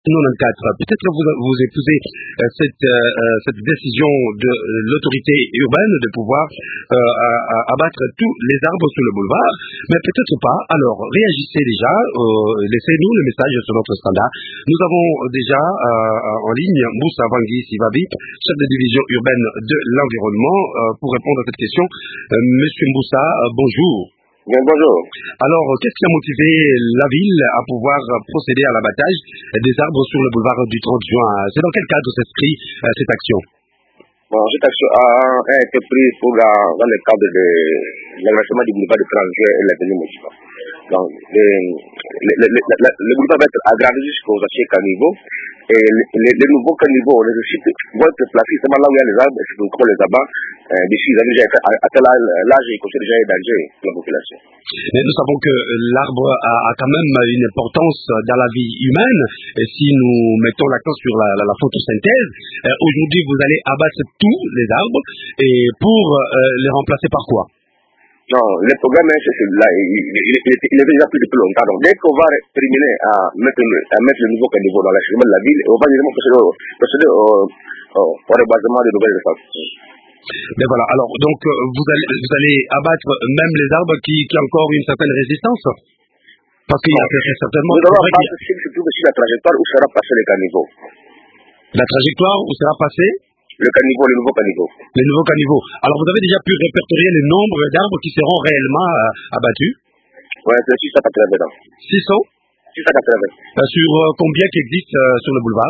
94. Peut-être que vous épousez cette décision de l'autorité urbaine de pouvoir abattre tous les arbres sur le boulevard, mais peut-être pas. Alors, réagissez déjà, laissez-nous le message sur notre standard. Nous avons déjà en ligne Moussa Vangui Sivabi, chef de division urbaine de l'environnement, pour répondre à cette question. Monsieur Moussa, bonjour. Bien, bonjour. Alors, qu'est-ce qui a motivé la ville à pouvoir procéder à l'abattage des arbres sur le boulevard du 30 juin? C'est dans quel cadre s'inscrit cette action? Bon, cette action a été prise dans le cadre de l'agrément du boulevard du 30 juin et l'avenue municipale. Donc, le boulevard va être aggravé jusqu'aux anciens caniveaux. Et les nouveaux caniveaux, les sites vont être placés seulement là où il y a les arbres, et c'est donc les abat. D'ici, ils ont déjà atteint l'âge et considèrent déjà un danger pour la population. Mais nous savons que l'arbre a quand même une importance dans la vie humaine. Et si nous mettons l'accent sur la photosynthèse, aujourd'hui vous allez abattre tous les arbres et pour les remplacer par quoi? Non, le programme c'est celui-là, il est déjà pris depuis longtemps. Donc, dès qu'on va terminer à mettre le nouveau caniveau dans l'achèvement de la ville, on va évidemment procéder au rebasement de nouvelles espaces. Mais voilà, alors donc vous allez abattre même les arbres qui ont encore une certaine résistance? Parce qu'il y a certainement... Nous allons abattre ce qui se trouve sur la trajectoire où sera passé le caniveau. La trajectoire où sera passé le nouveau caniveau. Le nouveau caniveau. Alors, vous avez déjà pu répertorier le nombre d'arbres qui seront réellement abattus? Oui, c'est 680. 600? 680. Sur combien qui existent sur le boulevard?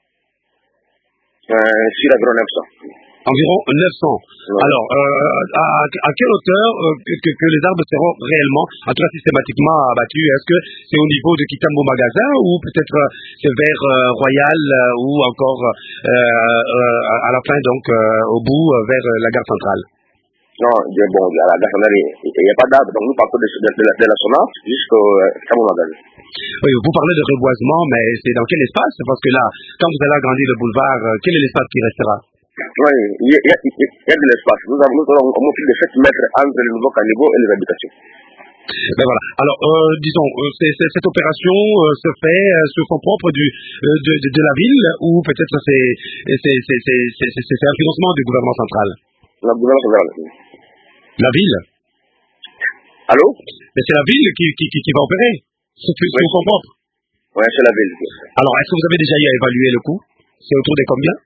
Sur environ 900. Environ 900. Ouais. Alors, à quelle hauteur que les arbres seront réellement, en tout cas systématiquement abattus? Est-ce que c'est au niveau de Kitambo Magasin ou peut-être c'est vers Royal ou encore à la fin, donc au bout, vers la gare centrale? Non, bon, à la gare centrale, il n'y a pas d'arbres, donc nous partons de la Sona jusqu'au Kitambo Magasin. Oui, vous parlez de reboisement, mais c'est dans quel espace? Parce que là, quand vous allez agrandir le boulevard, quel est l'espace qui restera? Oui, il y a de l'espace. Nous avons un profil de 7 mètres entre les nouveaux caniveaux et les habitations. Ben voilà. Alors, disons, cette opération se fait sur fonds propres de la ville ou peut-être c'est un financement du gouvernement central? Le gouvernement central. La ville? Allô? Mais c'est la ville qui va opérer sur fonds propres? Oui, c'est la ville. Alors, est-ce que vous avez déjà évalué le coût? C'est autour de combien?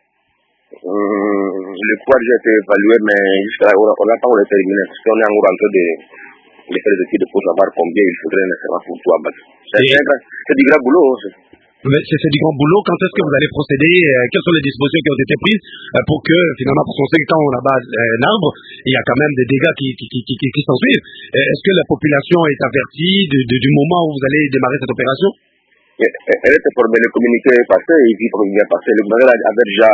Le coût a déjà été évalué, mais jusqu'à là, on n'a pas terminé. Parce qu'on est encore en train de faire des études pour savoir combien il faudrait nécessairement pour tout abattre. C'est du grand boulot aussi. C'est du grand boulot. Quand est-ce que vous allez procéder? Quelles sont les dispositions qui ont été prises pour que, finalement, parce qu'on sait que quand on abat un arbre, il y a quand même des dégâts qui s'en suivent. Est-ce que la population est avertie du moment où vous allez démarrer cette opération? Elle était formée, le communiqué est passé, il dit pour bien passer. Le gouvernement avait déjà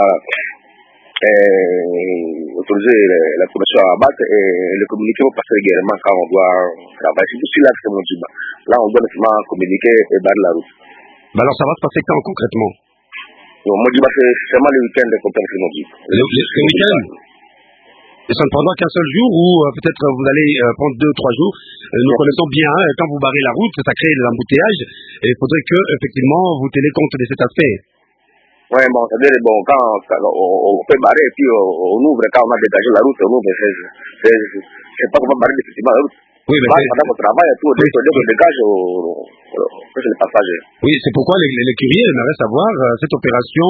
autorisé la commission à abattre et le communiqué va passer également quand on doit travailler. C'est tout là que mon Djiba. Là, on doit nécessairement communiquer et barrer la route. Mais alors, ça va se passer quand concrètement? Mon Djiba, c'est seulement le week-end qu'on peut faire mon Djiba. Le week-end? Et ça ne prendra qu'un seul jour ou peut-être vous allez prendre 2-3 jours. Nous connaissons bien, quand vous barrez la route, ça crée des embouteillages et il faudrait que, effectivement, vous tenez compte de cet aspect. Oui, bon, c'est-à-dire, bon, quand on peut barrer et puis on ouvre, quand on a dégagé la route, on ouvre, c'est pas comment barrer effectivement la route. Oui, mais pendant qu'on travaille et tout, dès qu'on dégage, on fait le passage. Oui, c'est pourquoi les curieux aimeraient savoir, cette opération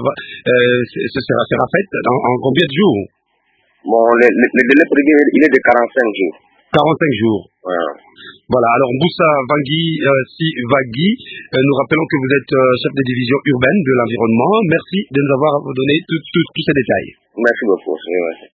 sera faite en combien de jours? Bon, le délai prévu, il est de 45 jours. 45 jours. Ouais. Voilà, alors Moussa Vangui Sivabi, nous rappelons que vous êtes chef de division urbaine de l'environnement. Merci de nous avoir donné tous ces détails. Merci beaucoup.